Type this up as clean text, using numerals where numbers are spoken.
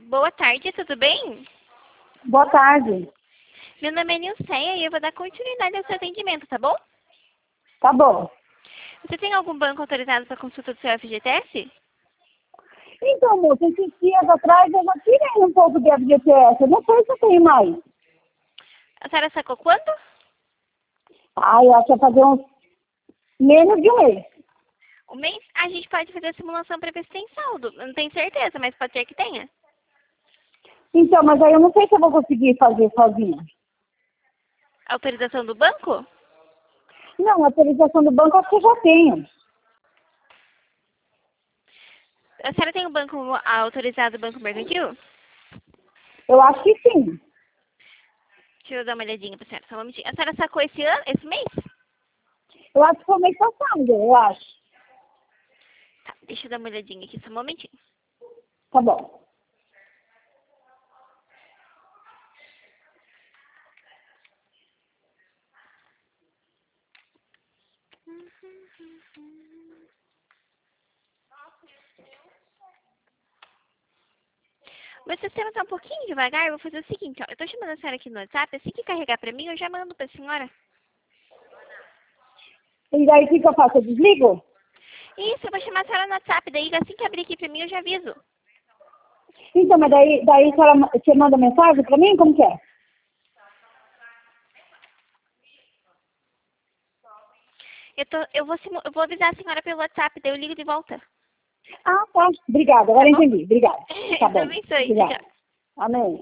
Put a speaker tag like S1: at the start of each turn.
S1: Boa tarde, tudo bem?
S2: Boa tarde.
S1: Meu nome é Nilceia e eu vou dar continuidade ao seu atendimento, tá bom?
S2: Tá bom.
S1: Você tem algum banco autorizado para consulta do seu FGTS?
S2: Então, moça, esses dias atrás eu já tirei um pouco de FGTS. Eu não sei se eu tenho mais.
S1: A senhora sacou quando?
S2: Eu acho que vai fazer uns menos de um mês.
S1: O mês? A gente pode fazer a simulação para ver se tem saldo. Eu não tenho certeza, mas pode ser que tenha.
S2: Então, mas aí eu não sei se eu vou conseguir fazer sozinha.
S1: Autorização do banco?
S2: Não, a autorização do banco acho que eu já tenho.
S1: A senhora tem o banco autorizado do Banco Mercantil?
S2: Eu acho que sim.
S1: Deixa eu dar uma olhadinha pra senhora, só um momentinho. A senhora sacou esse ano, esse mês?
S2: Eu acho que foi mês passado, eu acho.
S1: Tá, deixa eu dar uma olhadinha aqui, só um momentinho.
S2: Tá bom.
S1: Meu sistema tá um pouquinho devagar, eu vou fazer o seguinte, ó. Eu tô chamando a senhora aqui no WhatsApp, assim que carregar pra mim, eu já mando pra senhora.
S2: E daí o que eu faço? Eu desligo?
S1: Isso, eu vou chamar a senhora no WhatsApp, daí assim que abrir aqui pra mim, eu já aviso.
S2: Então, mas daí a senhora você manda mensagem pra mim? Como que é?
S1: Eu vou avisar a senhora pelo WhatsApp, daí eu ligo de volta.
S2: Ah, tá. Obrigada. Agora
S1: Tá bom?
S2: entendi. Obrigada. Tá
S1: Deus
S2: bom.
S1: abençoe, tchau,
S2: Obrigada.
S1: tchau.
S2: Amém.